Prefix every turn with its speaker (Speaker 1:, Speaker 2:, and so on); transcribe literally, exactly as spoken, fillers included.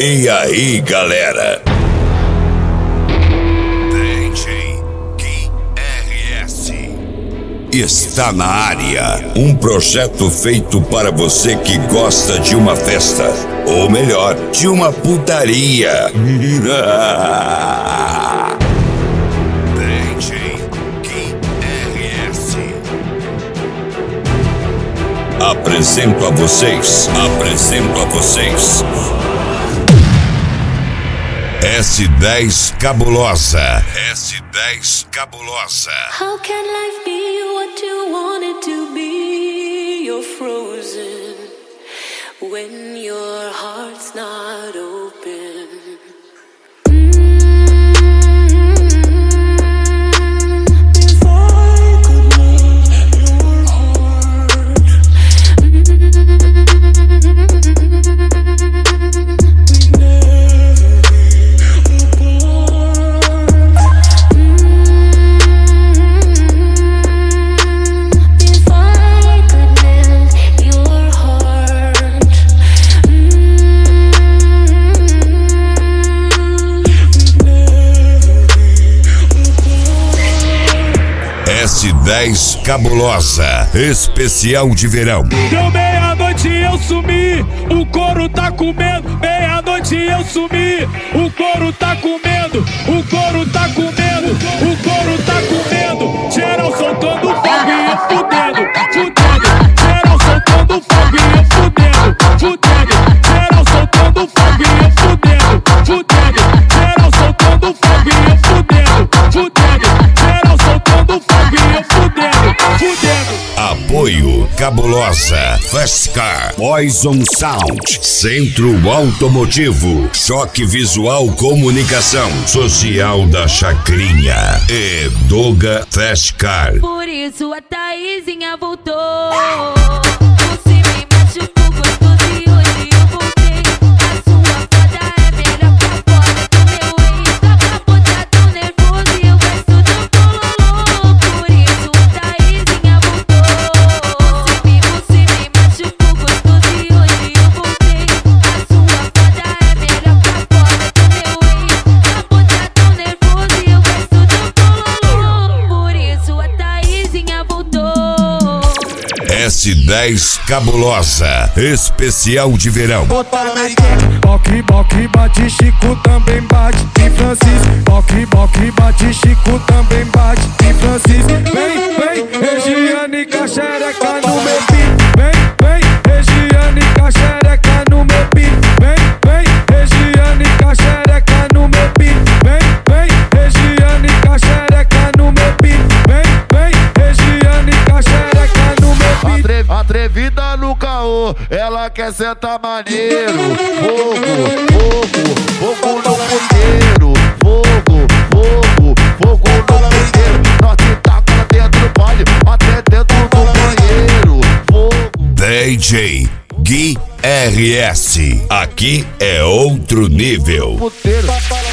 Speaker 1: E aí, galera? D J Gui R S está na área. Um projeto feito para você que gosta de uma festa, ou melhor, de uma putaria. D J Gui R S. Apresento a vocês, apresento a vocês S dez Cabulosa. S dez Cabulosa.
Speaker 2: How can life be what you want it to be? You're frozen when your heart's not open.
Speaker 1: S dez Cabulosa, especial de verão.
Speaker 3: Deu meia-noite e eu sumi, o couro tá comendo. Meia-noite e eu sumi, o couro tá comendo. O couro tá comendo, o couro tá comendo. Geral soltando fogo e eu fudendo, fudendo. Geral soltando fogo e eu fudendo, fudendo. Geral soltando fogo e eu fudendo, fudendo. Geral soltando fogo e eu fudendo, fudendo. Geral soltando fogo e eu fudendo, fudendo.
Speaker 1: Apoio Cabulosa, Fast Car, Poison Sound, Centro Automotivo, Choque Visual Comunicação, Social da Chacrinha e Doga Fast Car.
Speaker 2: Por isso a Thaisinha voltou. Você me machucou gostoso e hoje eu voltei. A sua foda é melhor que a foda do meu ex. Acabou tá tão nervoso e eu gosto do bololô. Por isso a Thaisinha voltou. Você me, você me machucou gostoso e hoje eu voltei. A sua foda é melhor que a foda do meu ex. Acabou tá tão nervoso e eu gosto do bololô. Por isso a Thaisinha voltou.
Speaker 1: S dez Cabulosa, especial de verão.
Speaker 4: Boque, boque, bate, Chico também bate. E Francisco, boque, boque, bate, Chico também bate. E Francisco, vem, vem, Regiane, xereca no meu pique. Vem, vem, Regiane, xereca no meu pique. Vem, vem, Regiane, xereca no meu pique. Vem, vem, Regiane, xereca no meu pique. Vem, vem, Regiane, xereca no meu pique.
Speaker 5: Atre, atrevida no caô, ela quer sentar maneiro. Fogo, fogo, fogo no puteiro. Fogo, fogo, fogo no puteiro. Nós te taca lá dentro do baile, até dentro do banheiro. Fogo.
Speaker 1: D J Gui R S, aqui é outro nível.
Speaker 5: Puteiro.